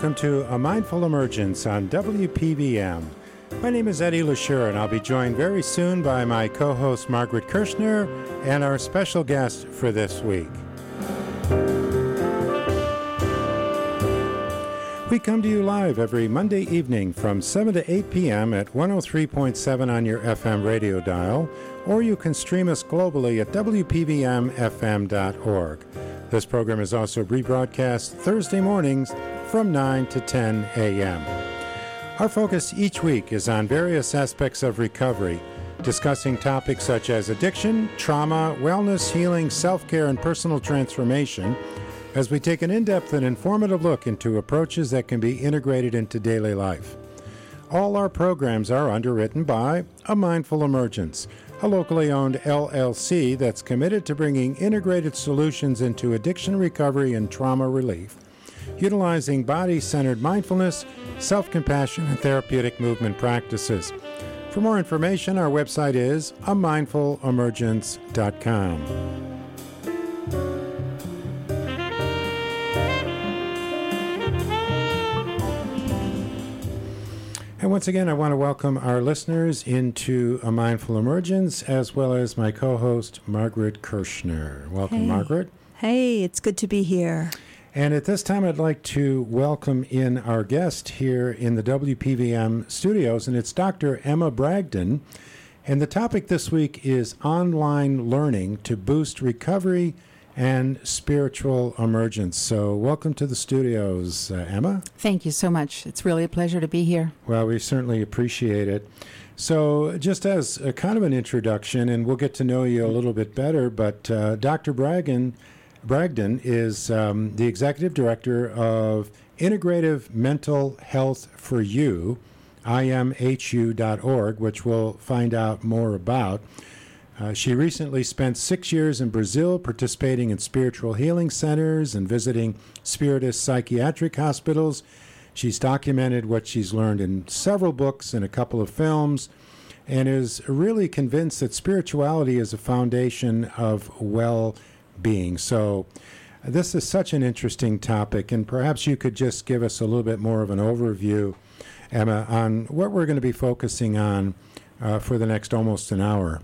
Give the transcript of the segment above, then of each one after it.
welcome to A Mindful Emergence on WPVM. My name is Eddie LaSure, and I'll be joined very soon by my co-host Margaret Kirshner and our special guest for this week. We come to you live every Monday evening from 7 to 8 p.m. at 103.7 on your FM radio dial, or you can stream us globally at WPVMFM.org. This program is also rebroadcast Thursday mornings from 9 to 10 a.m. Our focus each week is on various aspects of recovery, discussing topics such as addiction, trauma, wellness, healing, self-care, and personal transformation, as we take an in-depth and informative look into approaches that can be integrated into daily life. All our programs are underwritten by A Mindful Emergence, a locally owned LLC that's committed to bringing integrated solutions into addiction recovery and trauma relief, utilizing body-centered mindfulness, self-compassion, and therapeutic movement practices. For more information, our website is amindfulemergence.com. And once again, I want to welcome our listeners into A Mindful Emergence, as well as my co-host, Margaret Kirshner. Welcome, Hey. Margaret. Hey, it's good to be here. And at this time, I'd like to welcome in our guest here in the WPVM studios, and it's Dr. Emma Bragdon. And the topic this week is online learning to boost recovery and spiritual emergence. So welcome to the studios, Emma. Thank you so much. It's really a pleasure to be here. Well, we certainly appreciate it. So just as a kind of an introduction, and we'll get to know you a little bit better, but Dr. Bragdon is the Executive Director of Integrative Mental Health for You, imhu.org, which we'll find out more about. She recently spent 6 years in Brazil participating in spiritual healing centers and visiting spiritist psychiatric hospitals. She's documented what she's learned in several books and a couple of films, and is really convinced that spirituality is a foundation of well-being. So this is such an interesting topic, and perhaps you could just give us a little bit more of an overview, Emma, on what we're going to be focusing on for the next almost an hour.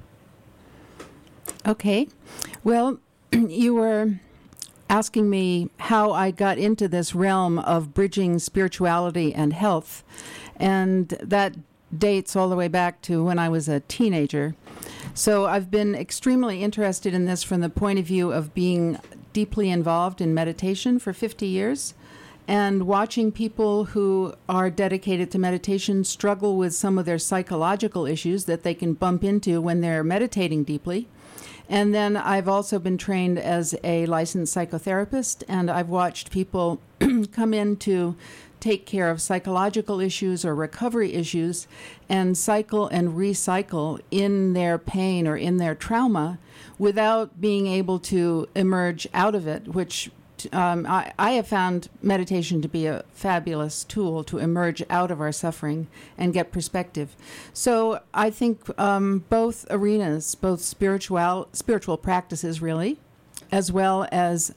Okay. Well, you were asking me how I got into this realm of bridging spirituality and health, and that dates all the way back to when I was a teenager. So I've been extremely interested in this from the point of view of being deeply involved in meditation for 50 years and watching people who are dedicated to meditation struggle with some of their psychological issues that they can bump into when they're meditating deeply. And then I've also been trained as a licensed psychotherapist, and I've watched people come in to take care of psychological issues or recovery issues and cycle and recycle in their pain or in their trauma without being able to emerge out of it, which I have found meditation to be a fabulous tool to emerge out of our suffering and get perspective. So I think both arenas, both spiritual practices really, as well as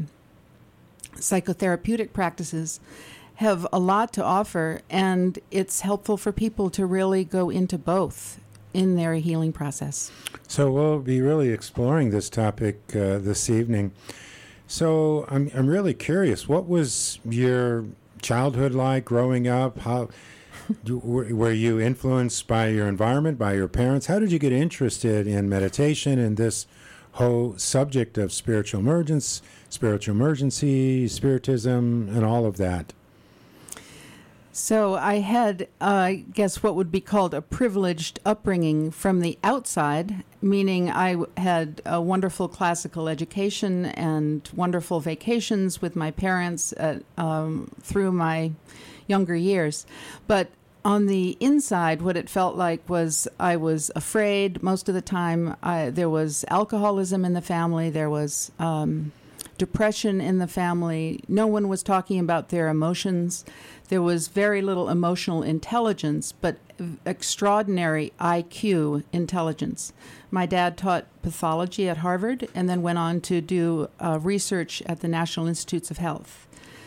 psychotherapeutic practices, have a lot to offer, and it's helpful for people to really go into both in their healing process. So we'll be really exploring this topic this evening. So I'm really curious. What was your childhood like growing up? How were you influenced by your environment, by your parents? How did you get interested in meditation and this whole subject of spiritual emergency, spiritism, and all of that? So I had, I guess, what would be called a privileged upbringing from the outside, meaning I had a wonderful classical education and wonderful vacations with my parents through my younger years. But on the inside, what it felt like was I was afraid most of the time. There was alcoholism in the family. There was depression in the family. No one was talking about their emotions. There was very little emotional intelligence, but extraordinary IQ intelligence. My dad taught pathology at Harvard and then went on to do research at the National Institutes of Health.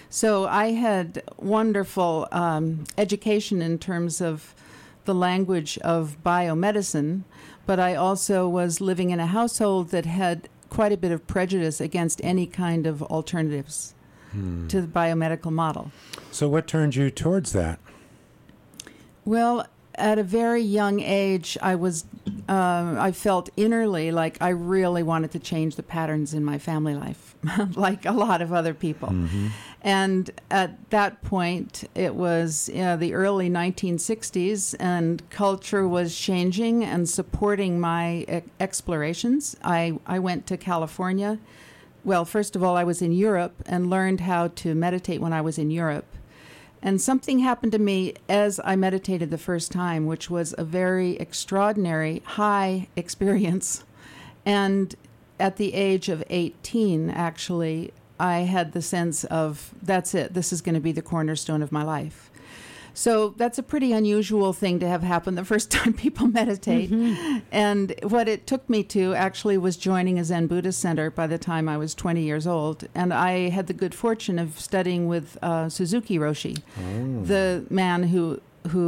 So I had wonderful education in terms of the language of biomedicine, but I also was living in a household that had quite a bit of prejudice against any kind of alternatives to the biomedical model. So what turned you towards that? Well, at a very young age, I felt innerly like I really wanted to change the patterns in my family life, like a lot of other people. Mm-hmm. And at that point, it was the early 1960s, and culture was changing and supporting my explorations. I went to California. Well, first of all, I was in Europe and learned how to meditate when I was in Europe. And something happened to me as I meditated the first time, which was a very extraordinary high experience. And at the age of 18, actually, I had the sense of, that's it, this is going to be the cornerstone of my life. So that's a pretty unusual thing to have happen the first time people meditate. Mm-hmm. And what it took me to actually was joining a Zen Buddhist center by the time I was 20 years old. And I had the good fortune of studying with Suzuki Roshi, the man who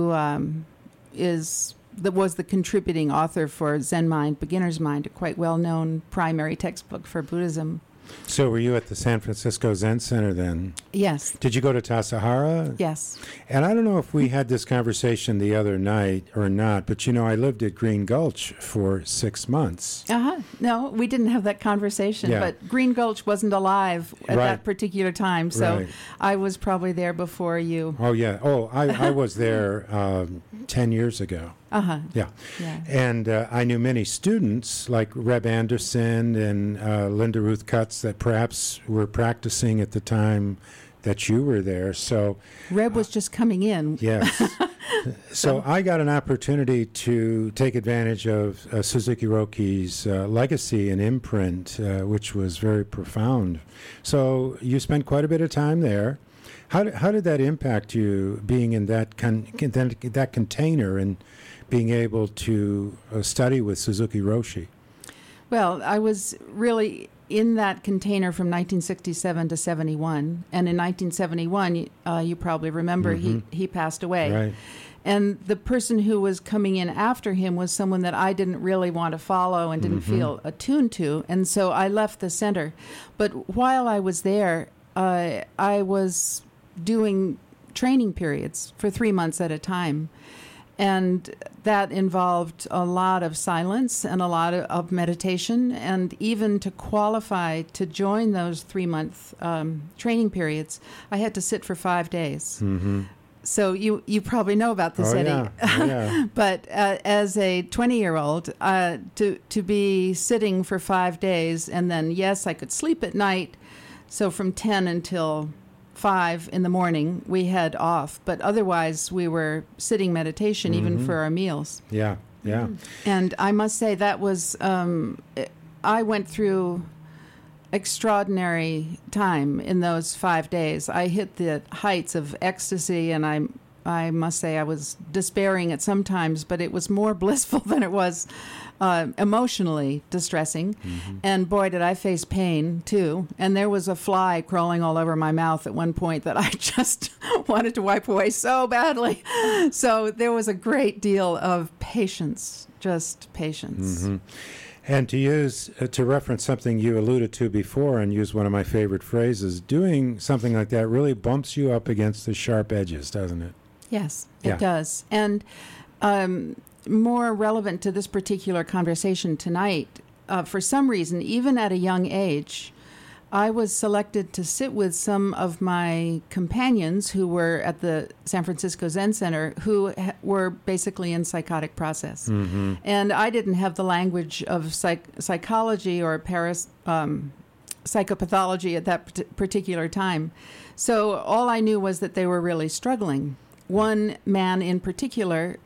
was the contributing author for Zen Mind, Beginner's Mind, a quite well-known primary textbook for Buddhism. So were you at the San Francisco Zen Center then? Yes. Did you go to Tassajara? Yes. And I don't know if we had this conversation the other night or not, but I lived at Green Gulch for 6 months. No, we didn't have that conversation, but Green Gulch wasn't alive at that particular time, so I was probably there before you. Oh, yeah. Oh, I was there 10 years ago. Yeah. And I knew many students like Reb Anderson and Linda Ruth Cutts that perhaps were practicing at the time that you were there. So Reb was just coming in. Yes. So I got an opportunity to take advantage of Suzuki Roki's legacy and imprint, which was very profound. So you spent quite a bit of time there. How did that impact you, being in that that container and being able to study with Suzuki Roshi? Well, I was really in that container from 1967 to 71. And in 1971, you probably remember, he passed away. Right. And the person who was coming in after him was someone that I didn't really want to follow and didn't feel attuned to. And so I left the center. But while I was there, I was doing training periods for 3 months at a time. And that involved a lot of silence and a lot of meditation. And even to qualify to join those 3-month training periods, I had to sit for 5 days. Mm-hmm. So you probably know about this, Eddie. Yeah. Oh, yeah. But as a 20-year-old, to be sitting for 5 days, and then, yes, I could sleep at night. So from 10 until 5 in the morning, we had off. But otherwise, we were sitting meditation even for our meals. Yeah, yeah. And I must say that was, I went through extraordinary time in those 5 days. I hit the heights of ecstasy, and I must say I was despairing at some times, but it was more blissful than it was emotionally distressing. Mm-hmm. And boy, did I face pain, too. And there was a fly crawling all over my mouth at one point that I just wanted to wipe away so badly. So there was a great deal of patience, just patience. Mm-hmm. And to reference something you alluded to before and use one of my favorite phrases, doing something like that really bumps you up against the sharp edges, doesn't it? Yes, it does. And more relevant to this particular conversation tonight, for some reason, even at a young age, I was selected to sit with some of my companions who were at the San Francisco Zen Center who were basically in psychotic process. Mm-hmm. And I didn't have the language of psychology or psychopathology at that particular time. So all I knew was that they were really struggling. One man in particular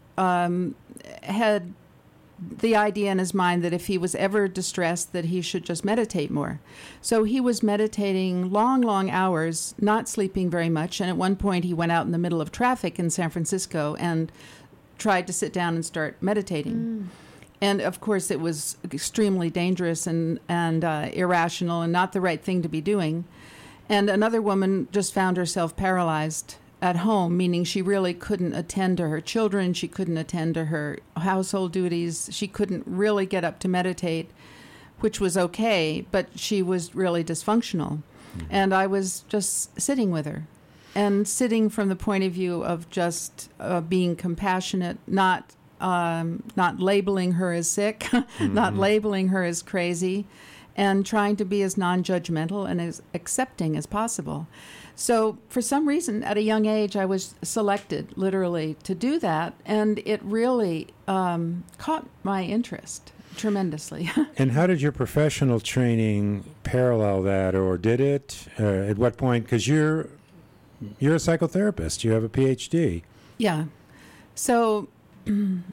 had the idea in his mind that if he was ever distressed, that he should just meditate more. So he was meditating long, long hours, not sleeping very much. And at one point, he went out in the middle of traffic in San Francisco and tried to sit down and start meditating. Mm. And of course, it was extremely dangerous and irrational and not the right thing to be doing. And another woman just found herself paralyzed at home, meaning she really couldn't attend to her children. She couldn't attend to her household duties. She couldn't really get up to meditate, which was okay, but she was really dysfunctional. And I was just sitting with her, and sitting from the point of view of just being compassionate, not labeling her as sick, not labeling her as crazy, and trying to be as non-judgmental and as accepting as possible. So for some reason, at a young age, I was selected, literally, to do that, and it really caught my interest tremendously. And how did your professional training parallel that, or did it? At what point? Because you're a psychotherapist. You have a PhD. Yeah. So in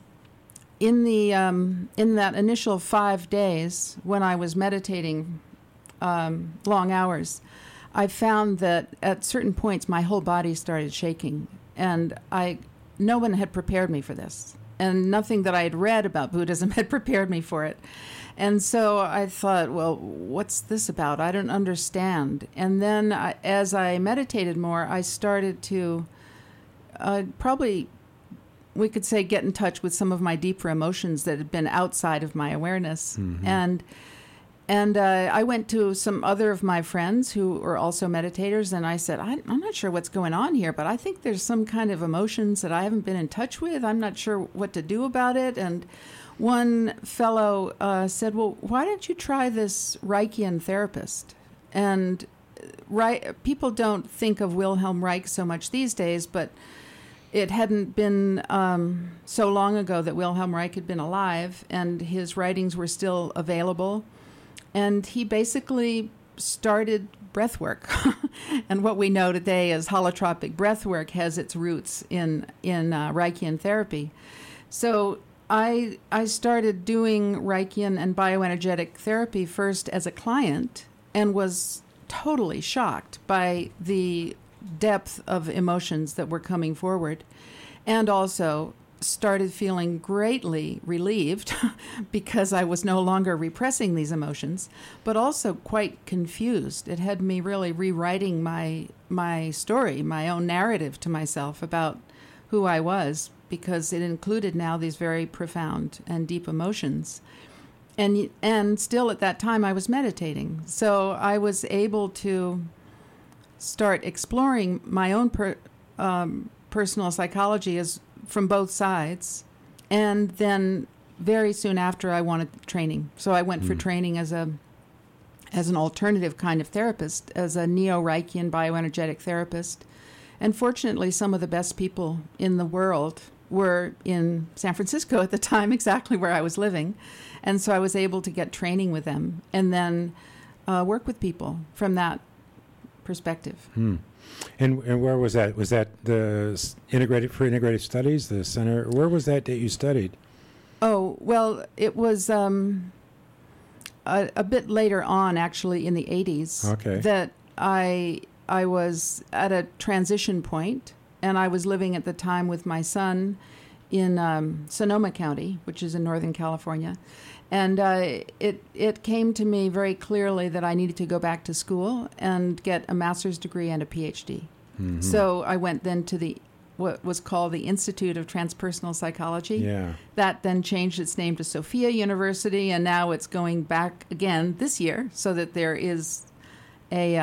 that initial 5 days when I was meditating long hours, I found that at certain points my whole body started shaking, and no one had prepared me for this, and nothing that I had read about Buddhism had prepared me for it. And so I thought, well, what's this about? I don't understand. And then as I meditated more, I started to probably, we could say, get in touch with some of my deeper emotions that had been outside of my awareness. And I went to some other of my friends who were also meditators, and I said, I'm not sure what's going on here, but I think there's some kind of emotions that I haven't been in touch with. I'm not sure what to do about it. And one fellow said, well, why don't you try this Reichian therapist? And people don't think of Wilhelm Reich so much these days, but it hadn't been so long ago that Wilhelm Reich had been alive, and his writings were still available. And he basically started breath work. And what we know today as holotropic breath work has its roots in Reichian therapy. So I started doing Reichian and bioenergetic therapy first as a client, and was totally shocked by the depth of emotions that were coming forward, and also started feeling greatly relieved because I was no longer repressing these emotions, but also quite confused. It had me really rewriting my story, my own narrative to myself about who I was, because it included now these very profound and deep emotions. And still at that time I was meditating. So I was able to start exploring my own personal psychology from both sides. And then very soon after, I wanted training. So I went for training as an alternative kind of therapist, as a neo-Reichian bioenergetic therapist. And fortunately, some of the best people in the world were in San Francisco at the time, exactly where I was living. And so I was able to get training with them and then work with people from that perspective. And where was that? Was that the Integrative Studies, the center? Where was that you studied? Oh, well, it was a bit later on, actually, in the 80s, that I was at a transition point, and I was living at the time with my son in Sonoma County, which is in Northern California. And it came to me very clearly that I needed to go back to school and get a master's degree and a PhD. So I went then to what was called the Institute of Transpersonal Psychology. Yeah. That then changed its name to Sophia University, and now it's going back again this year, so that there is a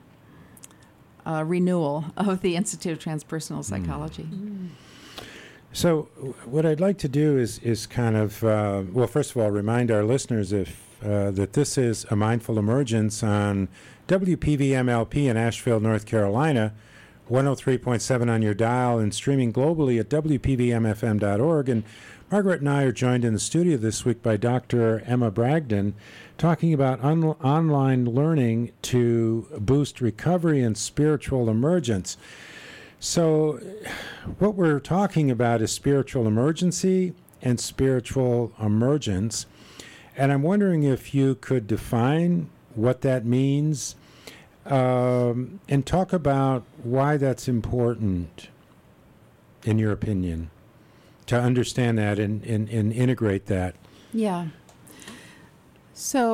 renewal of the Institute of Transpersonal Psychology. So what I'd like to do is kind of, well, first of all, remind our listeners that this is A Mindful Emergence on WPVM-LP in Asheville, North Carolina, 103.7 on your dial, and streaming globally at WPVMFM.org. And Margaret and I are joined in the studio this week by Dr. Emma Bragdon, talking about online learning to boost recovery and spiritual emergence. So what we're talking about is spiritual emergency and spiritual emergence. And I'm wondering if you could define what that means and talk about why that's important, in your opinion, to understand that and integrate that. Yeah. So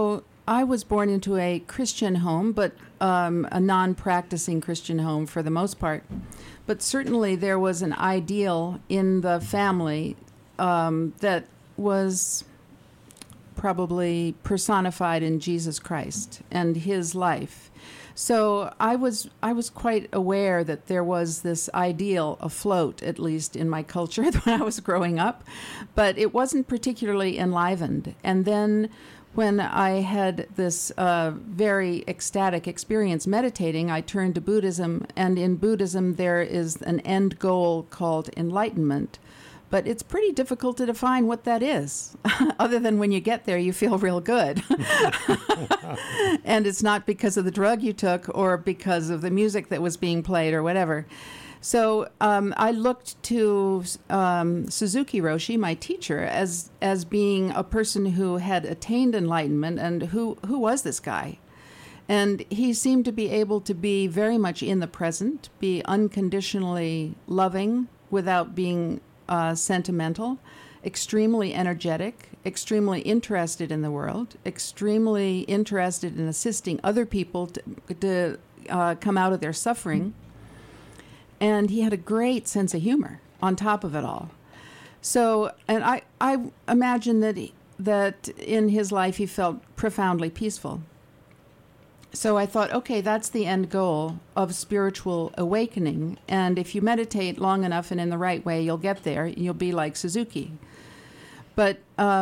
I was born into a Christian home, but a non-practicing Christian home for the most part. But certainly there was an ideal in the family that was probably personified in Jesus Christ and his life. So I was quite aware that there was this ideal afloat, at least in my culture when I was growing up, but it wasn't particularly enlivened. And then when I had this very ecstatic experience meditating, I turned to Buddhism, and in Buddhism there is an end goal called enlightenment. But it's pretty difficult to define what that is, other than when you get there, you feel real good. And it's not because of the drug you took or because of the music that was being played or whatever. So I looked to Suzuki Roshi, my teacher, as being a person who had attained enlightenment. And who was this guy? And he seemed to be able to be very much in the present, be unconditionally loving without being sentimental, extremely energetic, extremely interested in the world, extremely interested in assisting other people to come out of their suffering. And he had a great sense of humor on top of it all. So, and I imagine that in his life he felt profoundly peaceful. So I thought, okay, that's the end goal of spiritual awakening. And if you meditate long enough and in the right way, you'll get there. You'll be like Suzuki. But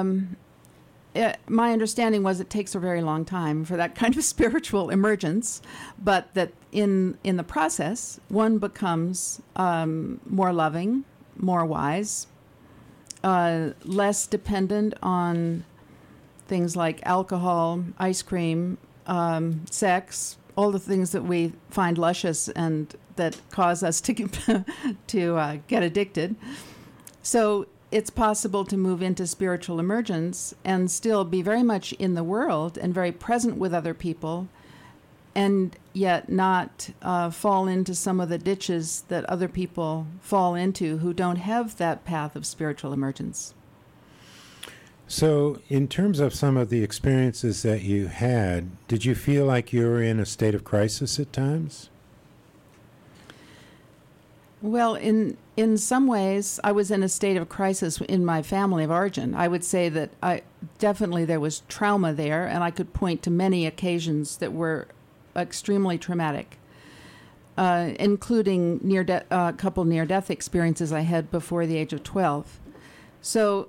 my understanding was it takes a very long time for that kind of spiritual emergence, but that in the process, one becomes more loving, more wise, less dependent on things like alcohol, ice cream, sex, all the things that we find luscious and that cause us to get addicted. So it's possible to move into spiritual emergence and still be very much in the world and very present with other people, and yet not fall into some of the ditches that other people fall into who don't have that path of spiritual emergence. So, in terms of some of the experiences that you had, did you feel like you were in a state of crisis at times? Well, in some ways, I was in a state of crisis in my family of origin. I would say that definitely there was trauma there, and I could point to many occasions that were extremely traumatic, including a couple near-death experiences I had before the age of 12. So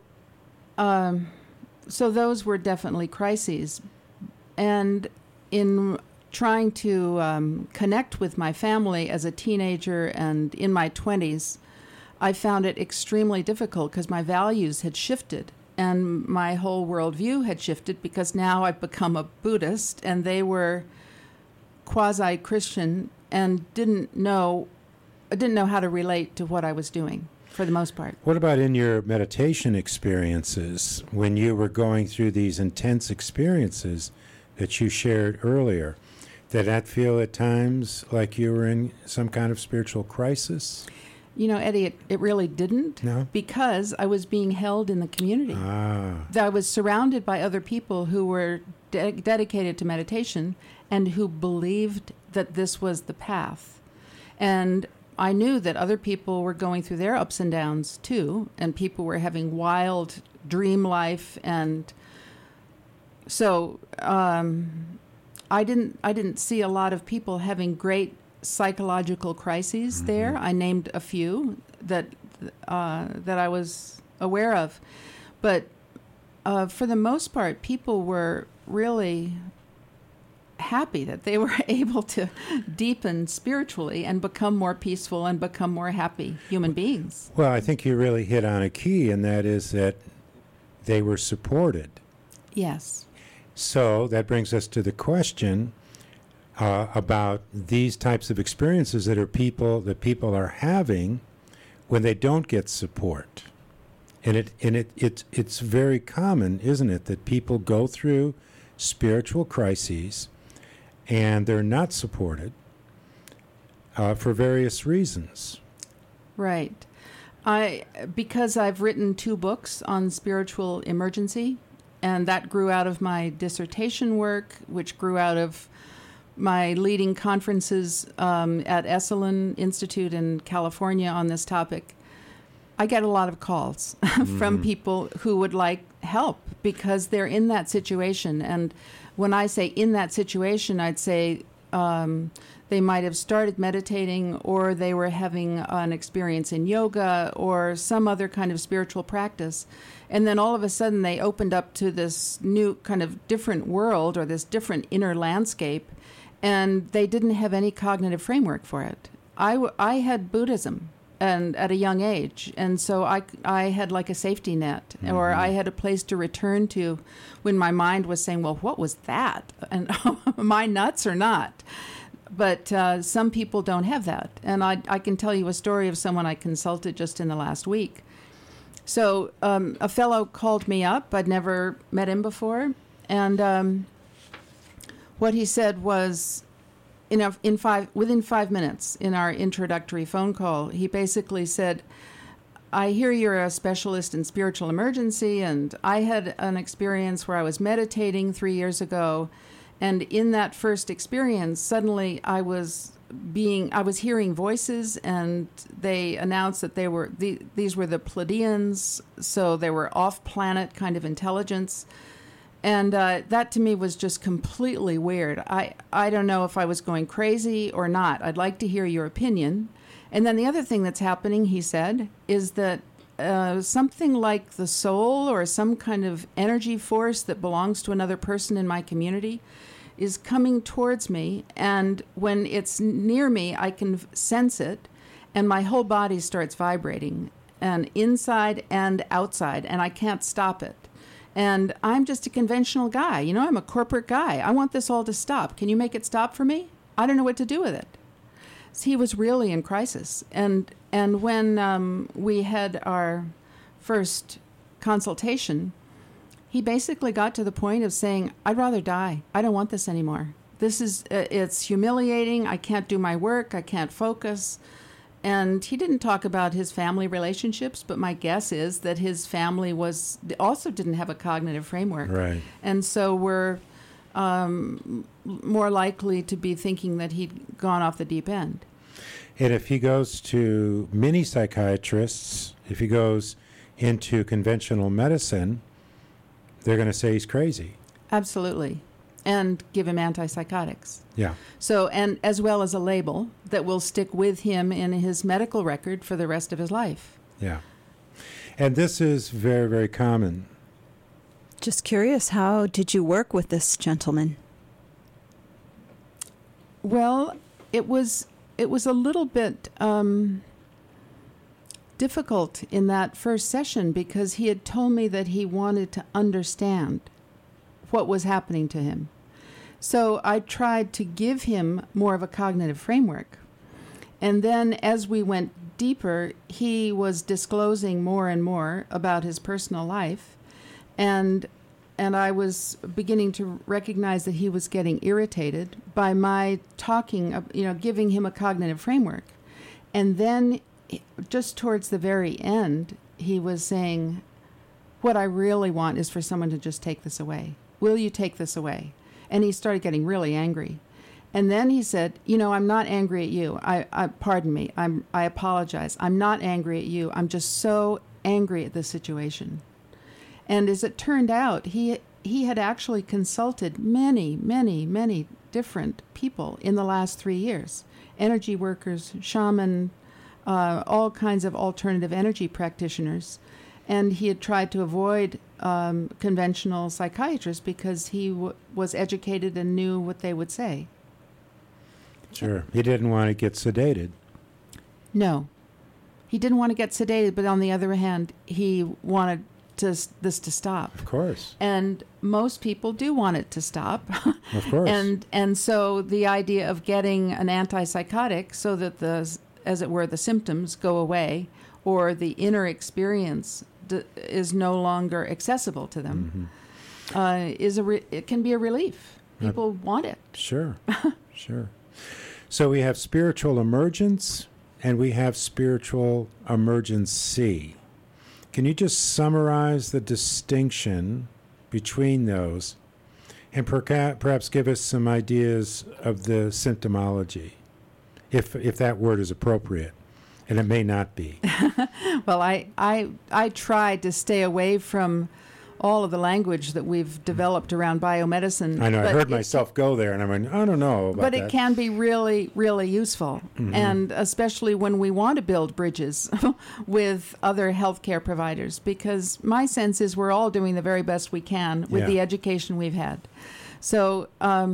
those were definitely crises. And in trying to connect with my family as a teenager and in my 20s, I found it extremely difficult because my values had shifted and my whole worldview had shifted, because now I've become a Buddhist and they were quasi-Christian and didn't know how to relate to what I was doing. For the most part. What about in your meditation experiences, when you were going through these intense experiences that you shared earlier? Did that feel at times like you were in some kind of spiritual crisis? You know, Eddie, it really didn't. No? Because I was being held in the community. I was surrounded by other people who were dedicated to meditation and who believed that this was the path. And I knew that other people were going through their ups and downs too, and people were having wild dream life, and so I didn't see a lot of people having great psychological crises there. I named a few that I was aware of, but for the most part, people were really happy that they were able to deepen spiritually and become more peaceful and become more happy human beings. Well, I think you really hit on a key, and that is that they were supported. Yes. So that brings us to the question about these types of experiences that people are having when they don't get support. And it's very common, isn't it, that people go through spiritual crises and they're not supported for various reasons. Right. Because I've written 2 books on spiritual emergency, And that grew out of my dissertation work, which grew out of my leading conferences at Esalen Institute in California on this topic. I get a lot of calls from people who would like help because they're in that situation. And when I say in that situation, I'd say they might have started meditating, or they were having an experience in yoga or some other kind of spiritual practice. And then all of a sudden they opened up to this new kind of different world, or this different inner landscape, and they didn't have any cognitive framework for it. I had Buddhism and at a young age, and so I had like a safety net, or I had a place to return to when my mind was saying, well, what was that? And am I nuts or not? But some people don't have that. And I can tell you a story of someone I consulted just in the last week. So a fellow called me up. I'd never met him before. And what he said was, within 5 minutes in our introductory phone call, he basically said, I hear you're a specialist in spiritual emergency, and I had an experience where I was meditating 3 years ago. And in that first experience, suddenly I was hearing voices, and they announced that these were the Pleiadians, so they were off-planet kind of intelligence. And that to me was just completely weird. I don't know if I was going crazy or not. I'd like to hear your opinion. And then the other thing that's happening, he said, is that something like the soul or some kind of energy force that belongs to another person in my community is coming towards me, and when it's near me, I can sense it, and my whole body starts vibrating, and inside and outside, and I can't stop it. And I'm just a conventional guy. I'm a corporate guy. I want this all to stop. Can you make it stop for me? I don't know what to do with it. So he was really in crisis. And when we had our first consultation, he basically got to the point of saying, I'd rather die. I don't want this anymore. It's humiliating. I can't do my work. I can't focus. And he didn't talk about his family relationships, but my guess is that his family also didn't have a cognitive framework. Right. And so we're more likely to be thinking that he'd gone off the deep end. And if he goes to many psychiatrists, if he goes into conventional medicine, they're going to say he's crazy. Absolutely. And give him antipsychotics. Yeah. So, and as well as a label that will stick with him in his medical record for the rest of his life. Yeah. And this is very, very common. Just curious, how did you work with this gentleman? Well, it was a little bit difficult in that first session because he had told me that he wanted to understand what was happening to him. So I tried to give him more of a cognitive framework. And then as we went deeper, he was disclosing more and more about his personal life. And I was beginning to recognize that he was getting irritated by my talking, giving him a cognitive framework. And then just towards the very end, he was saying, what I really want is for someone to just take this away. Will you take this away? And he started getting really angry. And then he said, I'm not angry at you. Pardon me. I apologize. I'm not angry at you. I'm just so angry at this situation. And as it turned out, he had actually consulted many, many, many different people in the last 3 years. Energy workers, shaman, all kinds of alternative energy practitioners. And he had tried to avoid conventional psychiatrists because he was educated and knew what they would say. Sure. He didn't want to get sedated. No. He didn't want to get sedated, but on the other hand, he wanted this to stop. Of course. And most people do want it to stop. Of course. And so the idea of getting an antipsychotic so that the symptoms go away or the inner experience is no longer accessible to them it can be a relief. People want it. Sure. Sure. So we have spiritual emergence and we have spiritual emergency. Can you just summarize the distinction between those, and perhaps give us some ideas of the symptomology, if that word is appropriate, and it may not be. Well, I tried to stay away from all of the language that we've developed around biomedicine. I know, I heard myself go there, and I went, I don't know about but that. it can be really, really useful, and especially when we want to build bridges with other healthcare providers, because my sense is we're all doing the very best we can with the education we've had. So,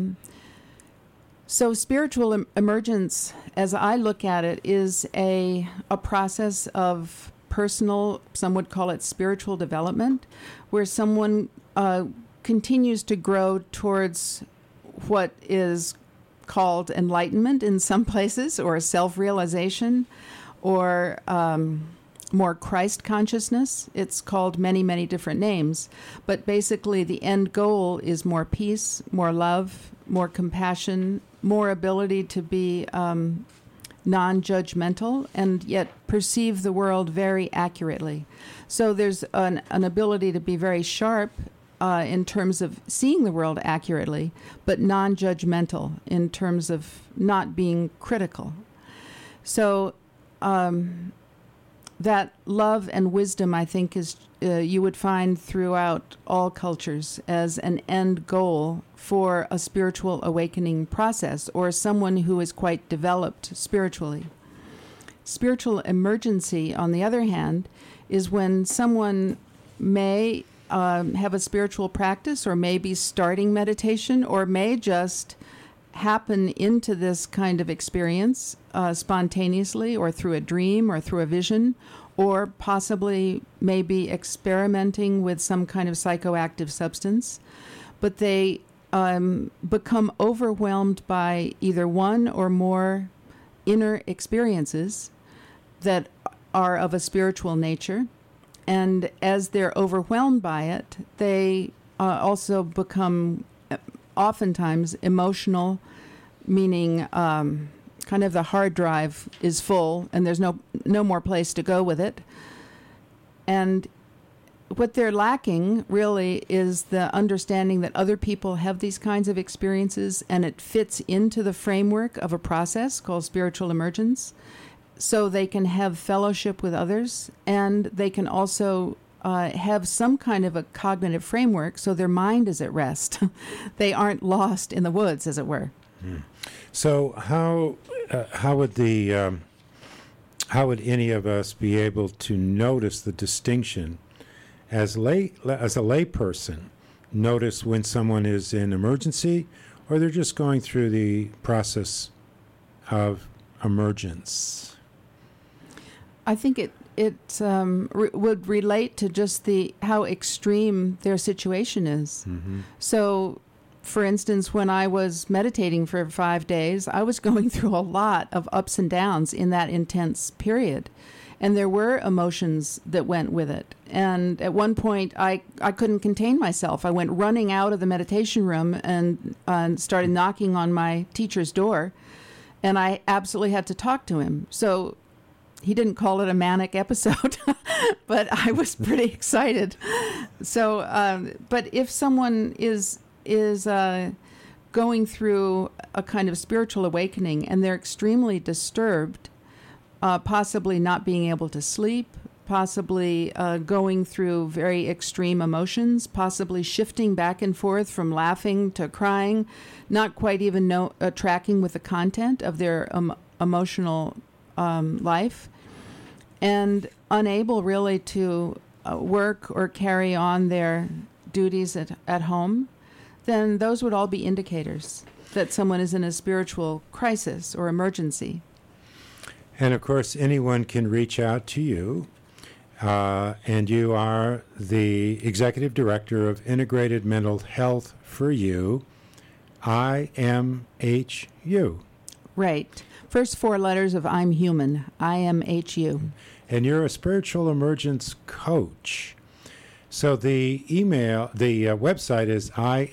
so spiritual emergence, as I look at it, is a process of personal, some would call it spiritual development, where someone continues to grow towards what is called enlightenment in some places, or self-realization, or more Christ consciousness. It's called many, many different names. But basically the end goal is more peace, more love, more compassion, more ability to be non-judgmental, and yet perceive the world very accurately. So there's an ability to be very sharp in terms of seeing the world accurately, but non-judgmental in terms of not being critical. So that love and wisdom, I think, is you would find throughout all cultures as an end goal for a spiritual awakening process, or someone who is quite developed spiritually. Spiritual emergency, on the other hand, is when someone may have a spiritual practice, or may be starting meditation, or may just happen into this kind of experience spontaneously, or through a dream, or through a vision, or possibly maybe experimenting with some kind of psychoactive substance. But they become overwhelmed by either one or more inner experiences that are of a spiritual nature. And as they're overwhelmed by it, they also become oftentimes emotional, meaning kind of the hard drive is full and there's no more place to go with it. And what they're lacking really is the understanding that other people have these kinds of experiences, and it fits into the framework of a process called spiritual emergence. So they can have fellowship with others, and they can also have some kind of a cognitive framework, so their mind is at rest. They aren't lost in the woods, as it were. So how would any of us be able to notice the distinction as a lay person? Notice when someone is in emergency, or they're just going through the process of emergence? I think it would relate to just how extreme their situation is. So, for instance, when I was meditating for 5 days, I was going through a lot of ups and downs in that intense period. And there were emotions that went with it. And at one point, I couldn't contain myself. I went running out of the meditation room and started knocking on my teacher's door. And I absolutely had to talk to him. So he didn't call it a manic episode, but I was pretty excited. So, but if someone is going through a kind of spiritual awakening and they're extremely disturbed, possibly not being able to sleep, possibly going through very extreme emotions, possibly shifting back and forth from laughing to crying, not quite even tracking with the content of their emotional life, and unable really to work or carry on their duties at home, then those would all be indicators that someone is in a spiritual crisis or emergency. And of course, anyone can reach out to you, and you are the Executive Director of Integrated Mental Health for You, IMHU. Right. First 4 letters of I'm human, IMHU. And you're a spiritual emergence coach. So the website is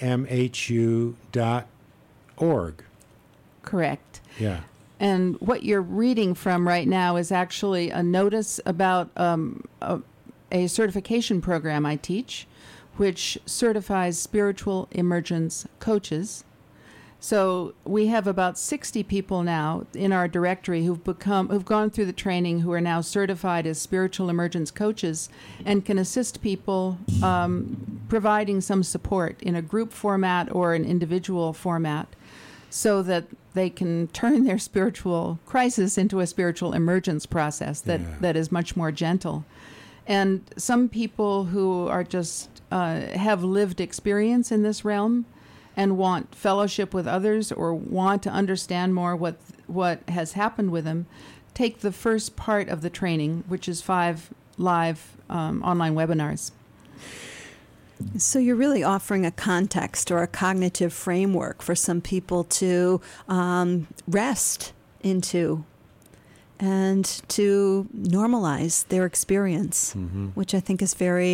imhu.org. Correct. Yeah. And what you're reading from right now is actually a notice about a certification program I teach, which certifies spiritual emergence coaches. So we have about 60 people now in our directory who've gone through the training, who are now certified as spiritual emergence coaches and can assist people providing some support in a group format or an individual format so that they can turn their spiritual crisis into a spiritual emergence process that is much more gentle. And some people who are just have lived experience in this realm and want fellowship with others or want to understand more what has happened with them, take the first part of the training, which is 5 live online webinars. So you're really offering a context or a cognitive framework for some people to rest into and to normalize their experience, which I think is very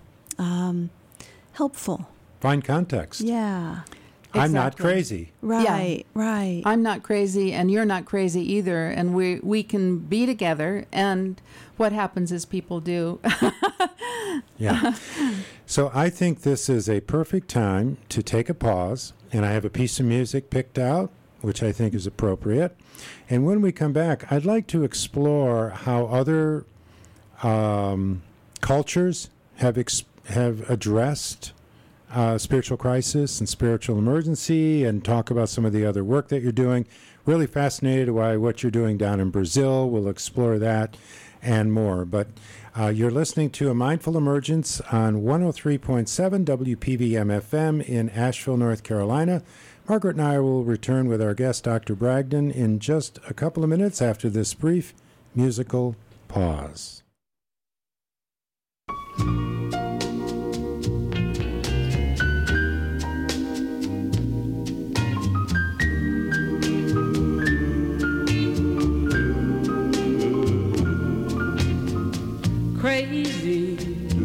helpful. Find context. Yeah. I'm not Exactly. crazy. Right, right. I'm not crazy and you're not crazy either, and we can be together, and what happens is people do. Yeah. So I think this is a perfect time to take a pause, and I have a piece of music picked out, which I think is appropriate. And when we come back, I'd like to explore how other cultures have addressed spiritual crisis and spiritual emergency, and talk about some of the other work that you're doing. Really fascinated by what you're doing down in Brazil. We'll explore that and more. But you're listening to A Mindful Emergence on 103.7 WPVM-FM in Asheville, North Carolina. Margaret and I will return with our guest, Dr. Bragdon, in just a couple of minutes after this brief musical pause. Crazy,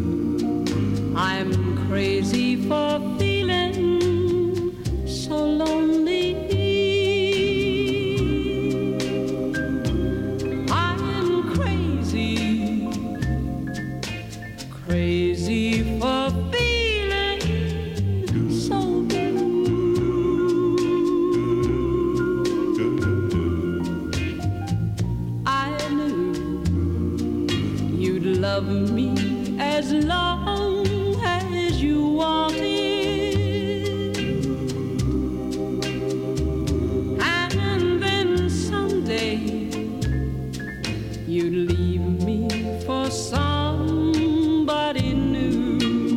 I'm crazy for feeling so lonely. I'm crazy, crazy for feeling so blue. I knew you'd love me as long as you wanted, and then someday you'd leave me for somebody new.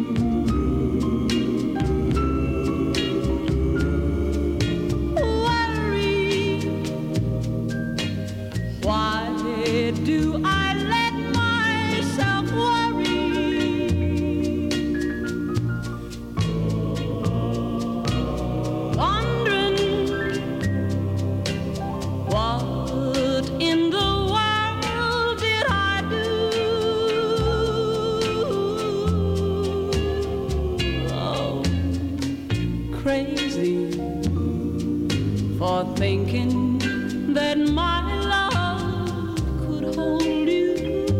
Worry, why do I let myself worry? Wondering what in the world did I do? Oh, crazy for thinking that my love could hold you.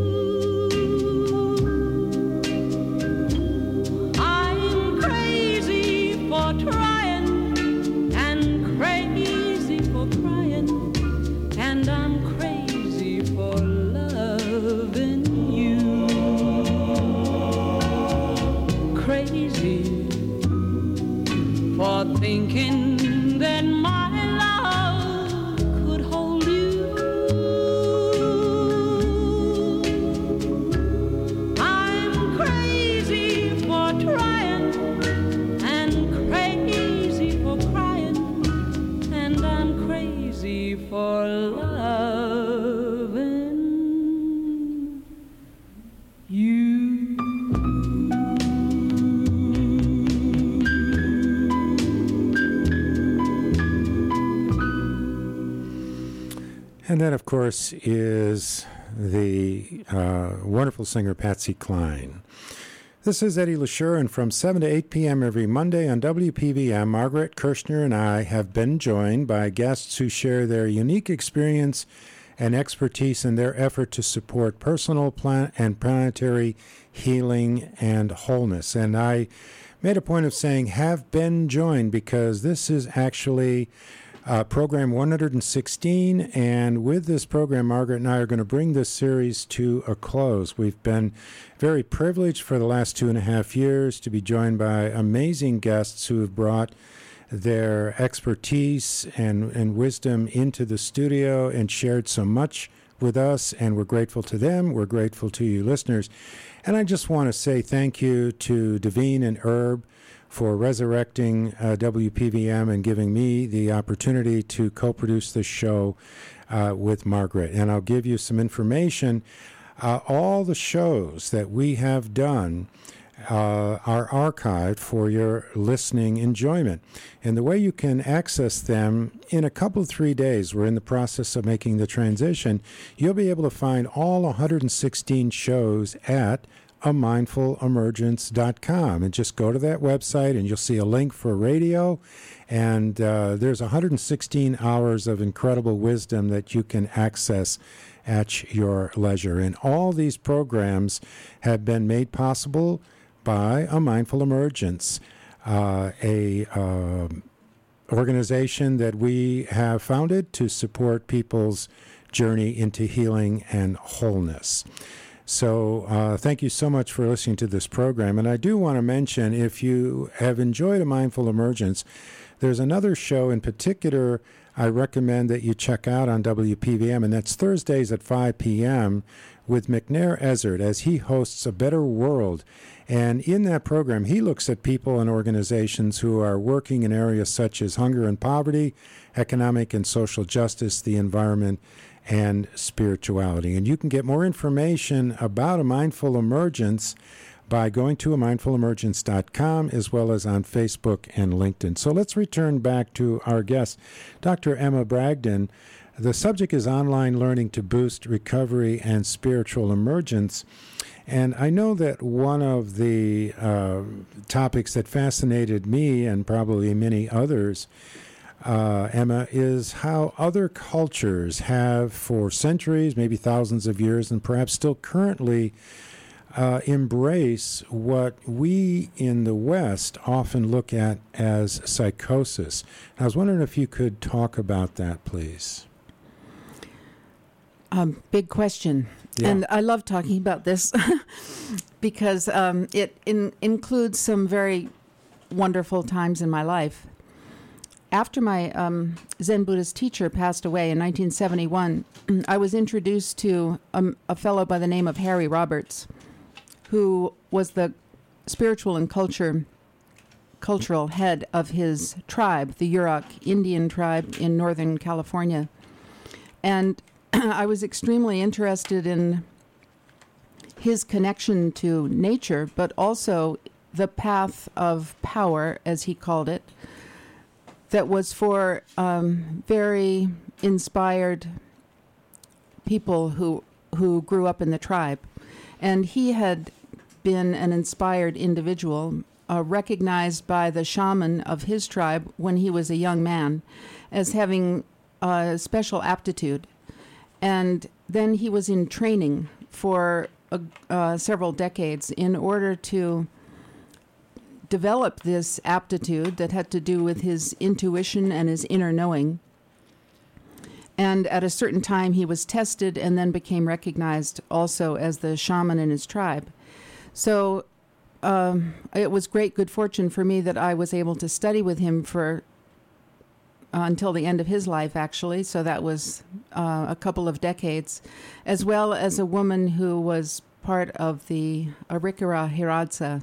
I'm crazy for trying and crazy for crying, and I'm crazy for loving you. Crazy for thinking that my love could hold you. I'm crazy for trying and crazy for crying, and I'm crazy for loving you. And that, of course, is the wonderful singer Patsy Cline. This is Eddie LaSure, and from 7 to 8 p.m. every Monday on WPVM, Margaret Kirshner and I have been joined by guests who share their unique experience and expertise in their effort to support personal and planetary healing and wholeness. And I made a point of saying have been joined because this is actually program 116, and with this program, Margaret and I are going to bring this series to a close. We've been very privileged for the last 2.5 years to be joined by amazing guests who have brought their expertise and wisdom into the studio and shared so much with us, and we're grateful to them. We're grateful to you listeners. And I just want to say thank you to Devine and Herb for resurrecting WPVM and giving me the opportunity to co-produce this show with Margaret. And I'll give you some information. All the shows that we have done are archived for your listening enjoyment. And the way you can access them in a couple of 3 days, we're in the process of making the transition, you'll be able to find all 116 shows at amindfulemergence.com, and just go to that website and you'll see a link for radio, and there's 116 hours of incredible wisdom that you can access at your leisure. And all these programs have been made possible by A Mindful Emergence, a organization that we have founded to support people's journey into healing and wholeness. So thank you so much for listening to this program. And I do want to mention, if you have enjoyed A Mindful Emergence, there's another show in particular I recommend that you check out on WPVM, and that's Thursdays at 5 p.m. with McNair Ezzard, as he hosts A Better World. And in that program, he looks at people and organizations who are working in areas such as hunger and poverty, economic and social justice, the environment, and spirituality. And you can get more information about A Mindful Emergence by going to amindfulemergence.com, as well as on Facebook and LinkedIn. So let's return back to our guest, Dr. Emma Bragdon. The subject is online learning to boost recovery and spiritual emergence. And I know that one of the topics that fascinated me, and probably many others, Emma, is how other cultures have for centuries, maybe thousands of years, and perhaps still currently embrace what we in the West often look at as psychosis. I was wondering if you could talk about that, please. Big question. Yeah. And I love talking about this because it includes some very wonderful times in my life. After my Zen Buddhist teacher passed away in 1971, I was introduced to a fellow by the name of Harry Roberts, who was the spiritual and cultural head of his tribe, the Yurok Indian tribe in Northern California. And I was extremely interested in his connection to nature, but also the path of power, as he called it, that was for very inspired people who grew up in the tribe. And he had been an inspired individual, recognized by the shaman of his tribe when he was a young man as having special aptitude. And then he was in training for several decades in order to develop this aptitude that had to do with his intuition and his inner knowing. And at a certain time, he was tested and then became recognized also as the shaman in his tribe. So it was great good fortune for me that I was able to study with him for until the end of his life, actually. So that was a couple of decades, as well as a woman who was part of the Arikara Hiradsa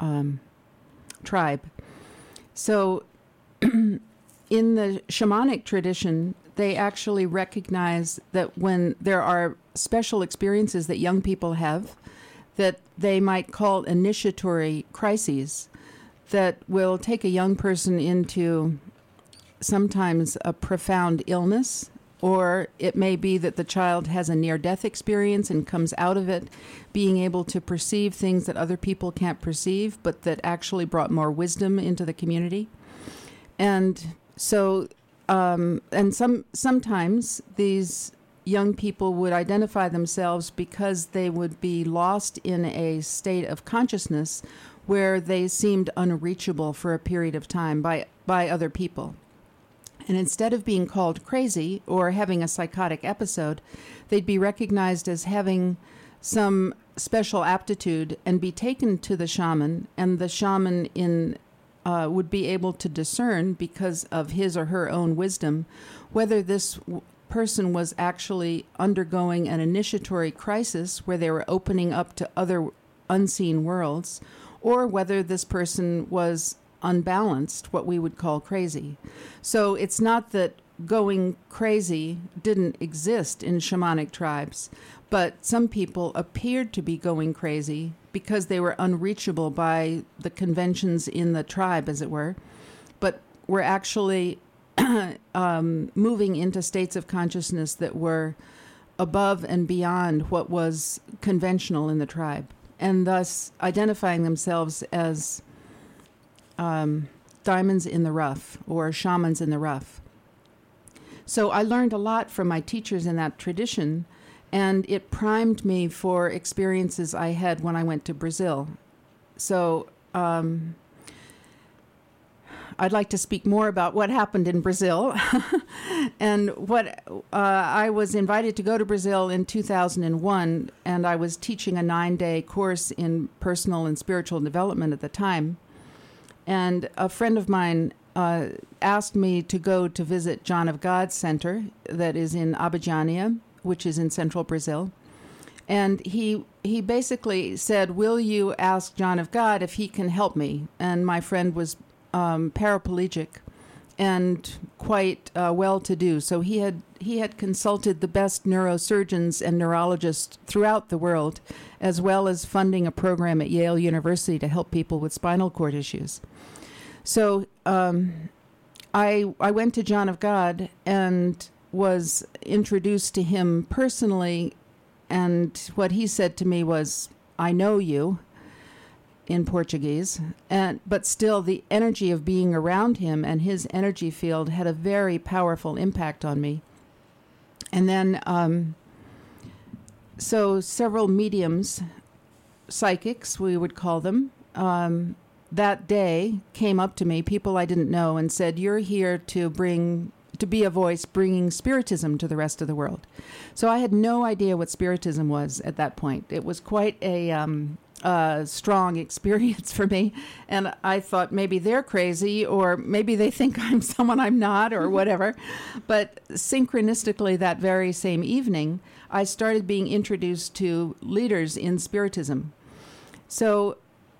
tribe. So in the shamanic tradition, they actually recognize that when there are special experiences that young people have, that they might call initiatory crises, that will take a young person into sometimes a profound illness, or it may be that the child has a near-death experience and comes out of it being able to perceive things that other people can't perceive, but that actually brought more wisdom into the community. And so, sometimes these young people would identify themselves because they would be lost in a state of consciousness where they seemed unreachable for a period of time by other people. And instead of being called crazy or having a psychotic episode, they'd be recognized as having some special aptitude and be taken to the shaman, and the shaman would be able to discern, because of his or her own wisdom, whether this person was actually undergoing an initiatory crisis where they were opening up to other unseen worlds, or whether this person was unbalanced, what we would call crazy. So it's not that going crazy didn't exist in shamanic tribes, but some people appeared to be going crazy because they were unreachable by the conventions in the tribe, as it were, but were actually moving into states of consciousness that were above and beyond what was conventional in the tribe, and thus identifying themselves as diamonds in the rough or shamans in the rough. So I learned a lot from my teachers in that tradition, and it primed me for experiences I had when I went to Brazil. So I'd like to speak more about what happened in Brazil. And what I was invited to go to Brazil in 2001, and I was teaching a 9-day course in personal and spiritual development at the time. And a friend of mine asked me to go to visit John of God Center that is in Abidjania, which is in central Brazil. And he basically said, will you ask John of God if he can help me? And my friend was paraplegic and quite well-to-do. So he had consulted the best neurosurgeons and neurologists throughout the world, as well as funding a program at Yale University to help people with spinal cord issues. So I went to John of God and was introduced to him personally, and what he said to me was, I know you, in Portuguese, but still the energy of being around him and his energy field had a very powerful impact on me. And then, so several mediums, psychics, we would call them, that day came up to me, people I didn't know, and said, you're here to be a voice bringing spiritism to the rest of the world. So I had no idea what spiritism was at that point. It was quite a strong experience for me, and I thought maybe they're crazy, or maybe they think I'm someone I'm not, or whatever. But synchronistically that very same evening, I started being introduced to leaders in spiritism. So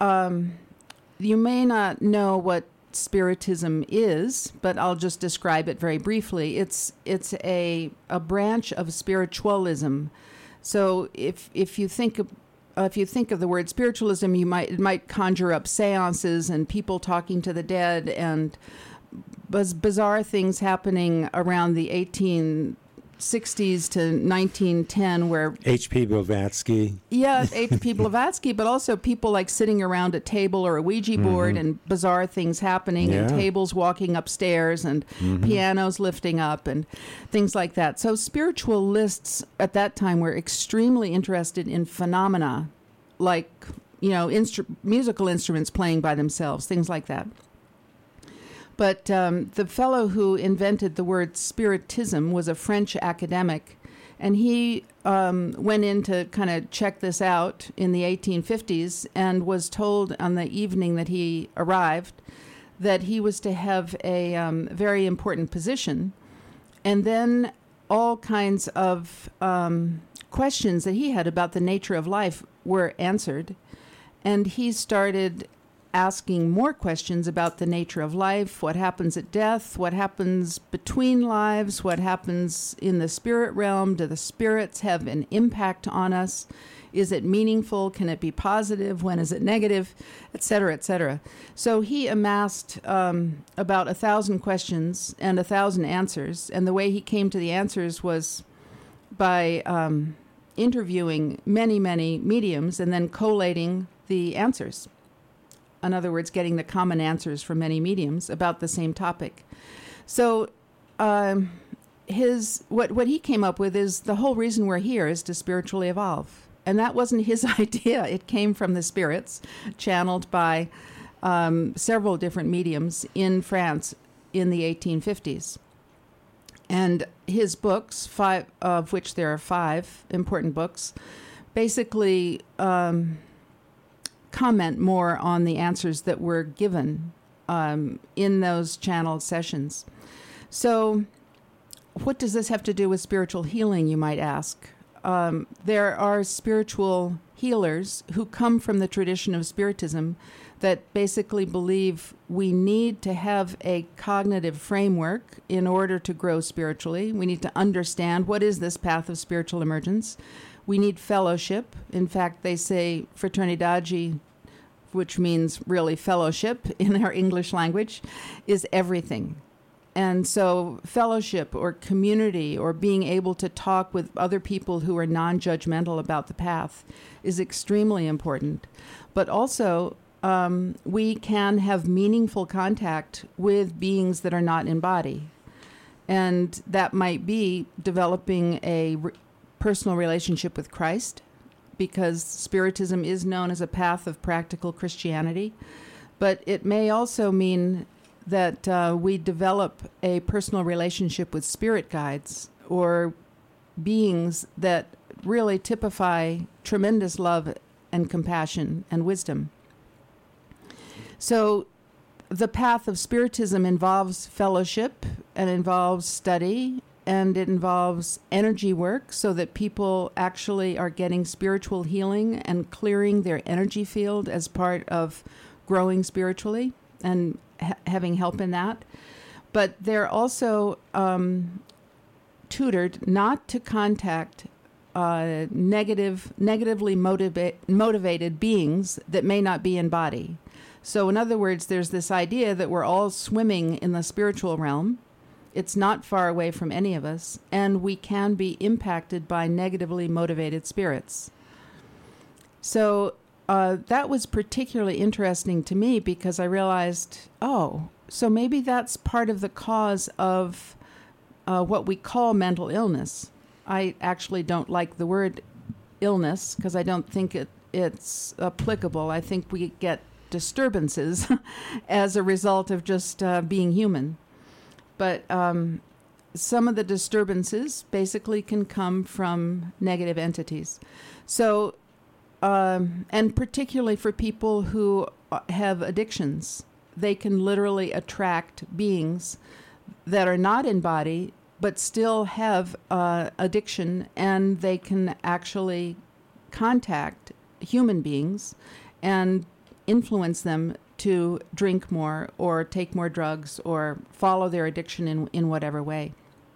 you may not know what spiritism is, but I'll just describe it very briefly. It's a branch of spiritualism. So if you think of the word spiritualism, it might conjure up seances and people talking to the dead and bizarre things happening around the 1860s to 1910, where H.P. Blavatsky. Yeah, H.P. Blavatsky, but also people like sitting around a table or a Ouija board and bizarre things happening, and tables walking upstairs and pianos lifting up and things like that. So spiritualists at that time were extremely interested in phenomena like, musical instruments playing by themselves, things like that. But the fellow who invented the word spiritism was a French academic, and he went in to kind of check this out in the 1850s and was told on the evening that he arrived that he was to have a very important position. And then all kinds of questions that he had about the nature of life were answered, and he started asking more questions about the nature of life, what happens at death, what happens between lives, what happens in the spirit realm, do the spirits have an impact on us, is it meaningful, can it be positive, when is it negative, etc., etc. So he amassed about 1,000 questions and 1,000 answers, and the way he came to the answers was by interviewing many, many mediums and then collating the answers. In other words, getting the common answers from many mediums about the same topic. So what he came up with is the whole reason we're here is to spiritually evolve. And that wasn't his idea. It came from the spirits, channeled by several different mediums in France in the 1850s. And his books, 5 of which there are 5 important books, basically comment more on the answers that were given in those channeled sessions. So what does this have to do with spiritual healing, you might ask? There are spiritual healers who come from the tradition of Spiritism that basically believe we need to have a cognitive framework in order to grow spiritually. We need to understand what is this path of spiritual emergence. We need fellowship. In fact, they say fraternidade, which means really fellowship in our English language, is everything. And so fellowship or community or being able to talk with other people who are non-judgmental about the path is extremely important. But also, we can have meaningful contact with beings that are not in body. And that might be developing a personal relationship with Christ, because Spiritism is known as a path of practical Christianity. But it may also mean that we develop a personal relationship with spirit guides or beings that really typify tremendous love and compassion and wisdom. So the path of Spiritism involves fellowship and involves study, and it involves energy work so that people actually are getting spiritual healing and clearing their energy field as part of growing spiritually and having help in that. But they're also tutored not to contact negatively motivated beings that may not be in body. So in other words, there's this idea that we're all swimming in the spiritual realm. It's not far away from any of us, and we can be impacted by negatively motivated spirits. So that was particularly interesting to me because I realized, so maybe that's part of the cause of what we call mental illness. I actually don't like the word illness because I don't think it's applicable. I think we get disturbances as a result of just being human. But some of the disturbances basically can come from negative entities. So, and particularly for people who have addictions, they can literally attract beings that are not in body, but still have addiction, and they can actually contact human beings and influence them to drink more or take more drugs or follow their addiction in whatever way.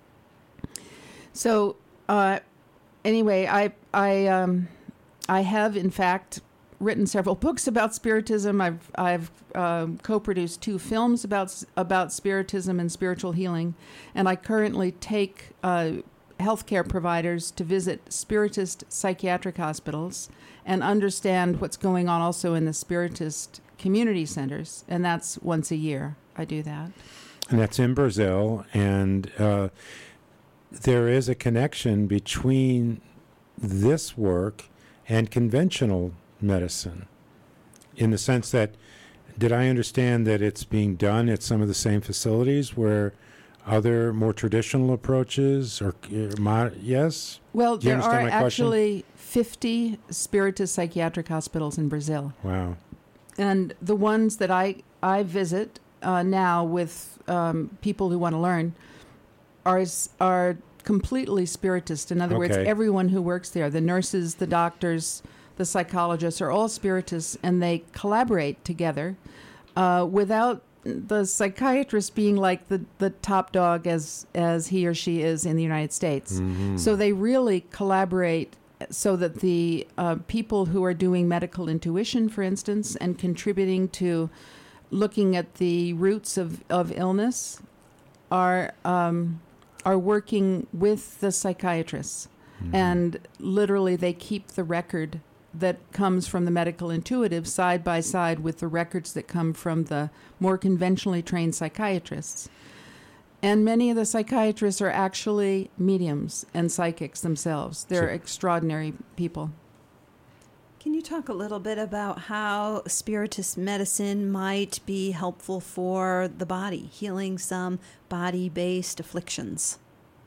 So anyway, I have in fact written several books about Spiritism. I've co-produced 2 films about Spiritism and spiritual healing, and I currently take healthcare providers to visit Spiritist psychiatric hospitals and understand what's going on also in the Spiritist community centers, and that's once a year I do that. And that's in Brazil, and there is a connection between this work and conventional medicine, in the sense that, did I understand that it's being done at some of the same facilities where other more traditional approaches, or yes? Well, there are actually 50 Spiritist psychiatric hospitals in Brazil. Wow. And the ones that I visit now with people who want to learn are completely Spiritist. In other words, everyone who works there, the nurses, the doctors, the psychologists, are all Spiritists, and they collaborate together without the psychiatrist being like the top dog as he or she is in the United States. Mm-hmm. So they really collaborate so that the people who are doing medical intuition, for instance, and contributing to looking at the roots of illness are working with the psychiatrists. Mm-hmm. And literally they keep the record that comes from the medical intuitive side by side with the records that come from the more conventionally trained psychiatrists. And many of the psychiatrists are actually mediums and psychics themselves. They're extraordinary people. Can you talk a little bit about how spiritist medicine might be helpful for the body, healing some body-based afflictions?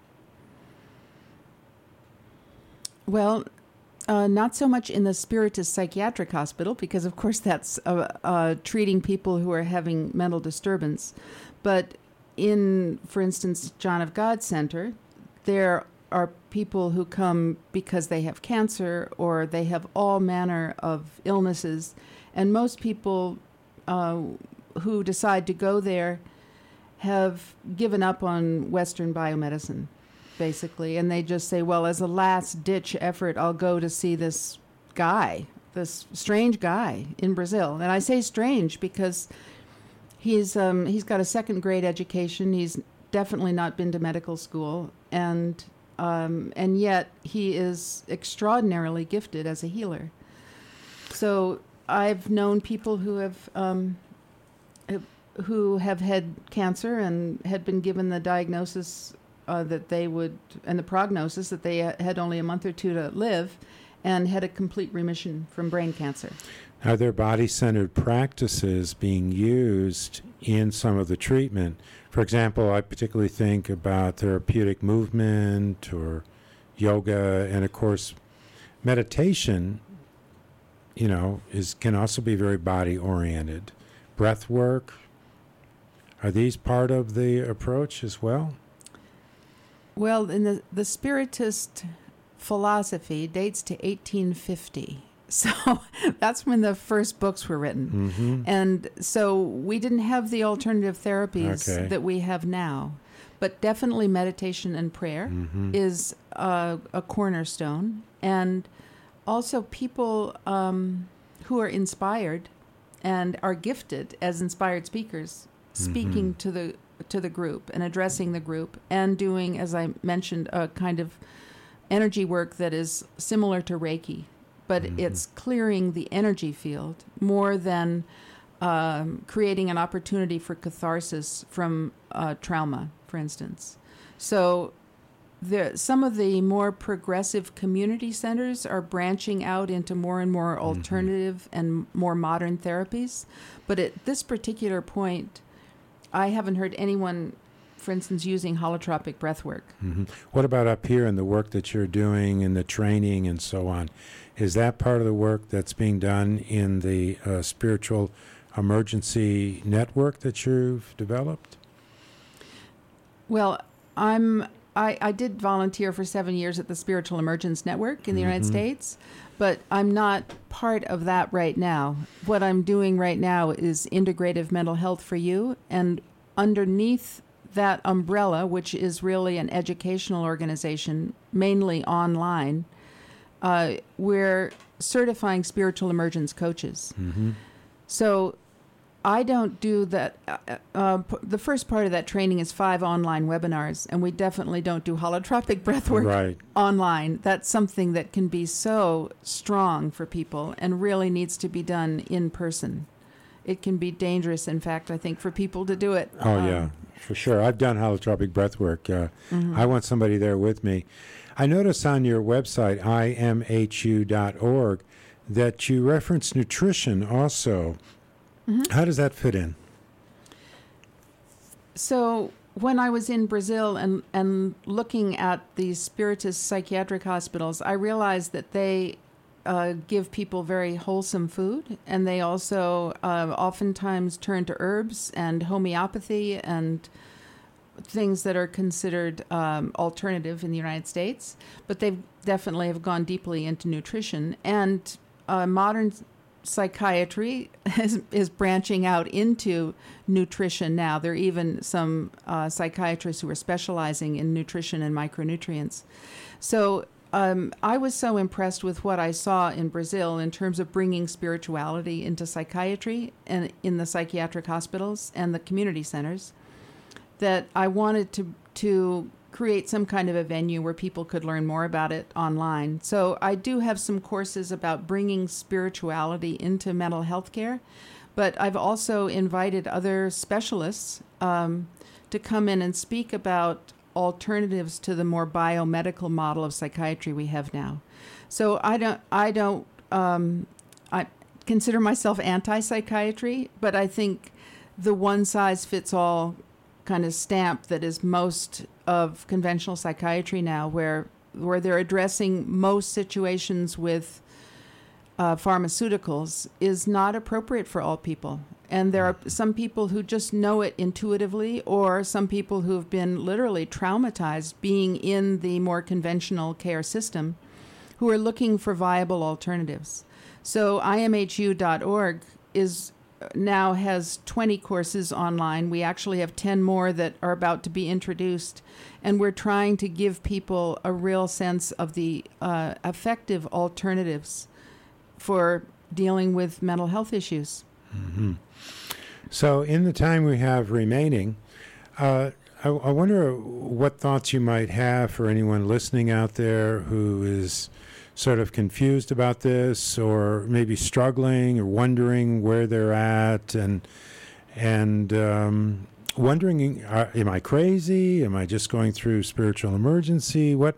Well, not so much in the Spiritist Psychiatric Hospital, because of course that's treating people who are having mental disturbance. But in, for instance, John of God Center, there are people who come because they have cancer or they have all manner of illnesses. And most people who decide to go there have given up on Western biomedicine, basically. And they just say, well, as a last-ditch effort, I'll go to see this guy, this strange guy in Brazil. And I say strange because he's got a second-grade education. He's definitely not been to medical school. And yet he is extraordinarily gifted as a healer. So I've known people who have had cancer and had been given the diagnosis that they would, and the prognosis that they had only a month or two to live, and had a complete remission from brain cancer. Are there body-centered practices being used in some of the treatment? For example, I particularly think about therapeutic movement or yoga, and of course, meditation, can also be very body-oriented. Breath work, are these part of the approach as well? Well, in the Spiritist philosophy dates to 1850. So that's when the first books were written. Mm-hmm. And so we didn't have the alternative therapies that we have now. But definitely meditation and prayer is a cornerstone. And also people who are inspired and are gifted as inspired speakers, speaking to the group and addressing the group and doing, as I mentioned, a kind of energy work that is similar to Reiki, but it's clearing the energy field more than creating an opportunity for catharsis from trauma, for instance. So some of the more progressive community centers are branching out into more and more alternative and more modern therapies. But at this particular point, I haven't heard anyone, for instance, using holotropic breath work. What about up here in the work that you're doing and the training and so on? Is that part of the work that's being done in the spiritual emergency network that you've developed? Well, I did volunteer for 7 years at the Spiritual Emergence Network in the United States, but I'm not part of that right now. What I'm doing right now is Integrative Mental Health for You, and underneath that umbrella, which is really an educational organization, mainly online, we're certifying spiritual emergence coaches. So I don't do that. The first part of that training is 5 online webinars, and we definitely don't do holotropic breathwork online. That's something that can be so strong for people and really needs to be done in person. It can be dangerous, in fact, I think, for people to do it. Oh, yeah, for sure. I've done holotropic breathwork. I want somebody there with me. I notice on your website, imhu.org, that you reference nutrition also. How does that fit in? So when I was in Brazil and looking at the Spiritist psychiatric hospitals, I realized that they give people very wholesome food, and they also oftentimes turn to herbs and homeopathy and things that are considered alternative in the United States. But they definitely have gone deeply into nutrition. And modern psychiatry is branching out into nutrition now. There are even some psychiatrists who are specializing in nutrition and micronutrients. So I was so impressed with what I saw in Brazil in terms of bringing spirituality into psychiatry and in the psychiatric hospitals and the community centers that I wanted to create some kind of a venue where people could learn more about it online. So I do have some courses about bringing spirituality into mental health care, but I've also invited other specialists to come in and speak about alternatives to the more biomedical model of psychiatry we have now. So I consider myself anti-psychiatry, but I think the one-size-fits-all kind of stamp that is most of conventional psychiatry now, where they're addressing most situations with pharmaceuticals, is not appropriate for all people. And there are some people who just know it intuitively, or some people who've been literally traumatized being in the more conventional care system, who are looking for viable alternatives. So imhu.org now has 20 courses online. We actually have 10 more that are about to be introduced. And we're trying to give people a real sense of the effective alternatives for dealing with mental health issues. Mm-hmm. So in the time we have remaining, I wonder what thoughts you might have for anyone listening out there who is sort of confused about this, or maybe struggling or wondering where they're at, and wondering, am I crazy? Am I just going through spiritual emergency? What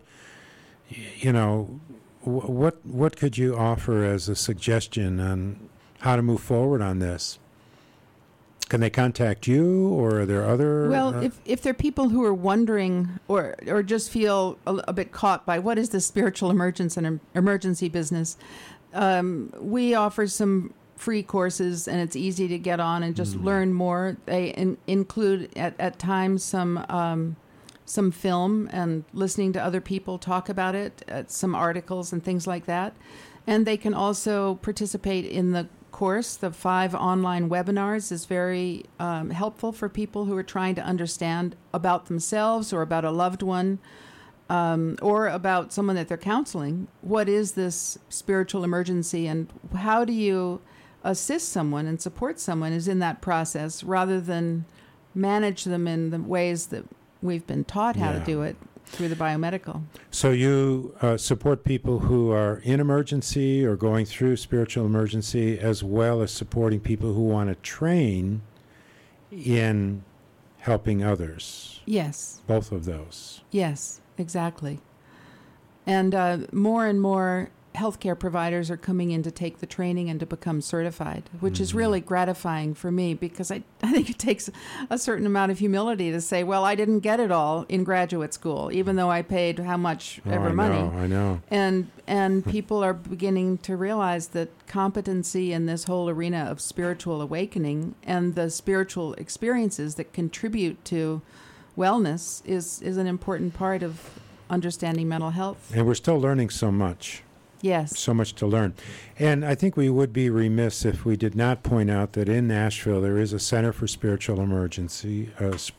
could you offer as a suggestion on how to move forward on this? Can they contact you, or are there other... Well, if there are people who are wondering or just feel a bit caught by what is the spiritual emergency business, we offer some free courses, and it's easy to get on and just learn more. They include at times some film and listening to other people talk about it, some articles and things like that. And they can also participate in the course. The 5 online webinars is very helpful for people who are trying to understand about themselves or about a loved one, or about someone that they're counseling. What is this spiritual emergency, and how do you assist someone and support someone is in that process, rather than manage them in the ways that we've been taught how to do it through the biomedical. So you support people who are in emergency or going through spiritual emergency, as well as supporting people who want to train in helping others. Yes. Both of those. Yes, exactly. And more and more healthcare providers are coming in to take the training and to become certified, which is really gratifying for me, because I think it takes a certain amount of humility to say, well, I didn't get it all in graduate school, even though I paid how much ever money. I know. And people are beginning to realize that competency in this whole arena of spiritual awakening and the spiritual experiences that contribute to wellness is an important part of understanding mental health. And we're still learning so much. Yes. So much to learn. And I think we would be remiss if we did not point out that in Nashville there is a Center for Spiritual Emergency,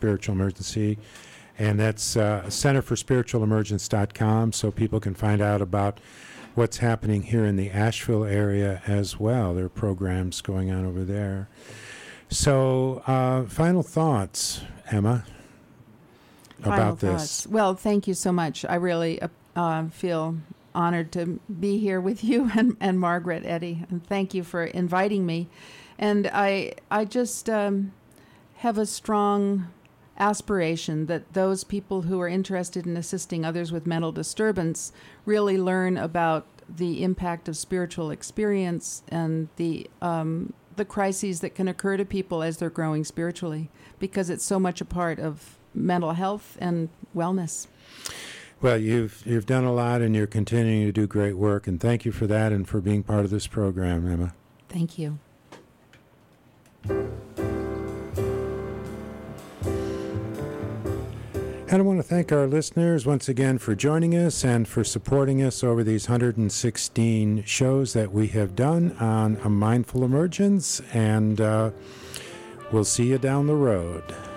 and that's centerforspiritualemergence.com, so people can find out about what's happening here in the Asheville area as well. There are programs going on over there. So final thoughts, Emma, about this. Well, thank you so much. I really feel honored to be here with you and Margaret Eddy, and thank you for inviting me. And I just have a strong aspiration that those people who are interested in assisting others with mental disturbance really learn about the impact of spiritual experience and the crises that can occur to people as they're growing spiritually, because it's so much a part of mental health and wellness. Well, you've done a lot, and you're continuing to do great work, and thank you for that and for being part of this program, Emma. Thank you. And I want to thank our listeners once again for joining us and for supporting us over these 116 shows that we have done on A Mindful Emergence, and we'll see you down the road.